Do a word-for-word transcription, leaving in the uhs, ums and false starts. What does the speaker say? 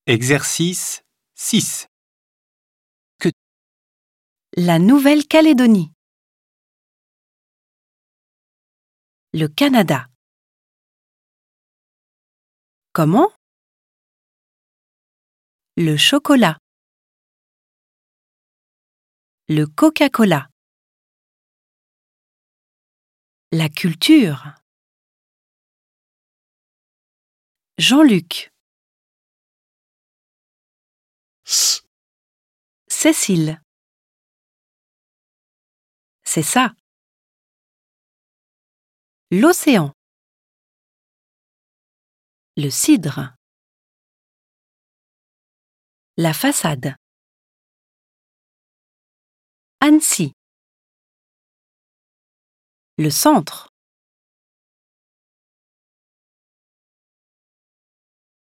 Exercice six. La Nouvelle-Calédonie. Le Canada. Comment? Le chocolat. Le Coca-Cola. La culture. Jean-Luc. S. Cécile. C'est ça. L'océan. Le cidre. La façade. Annecy. Le centre.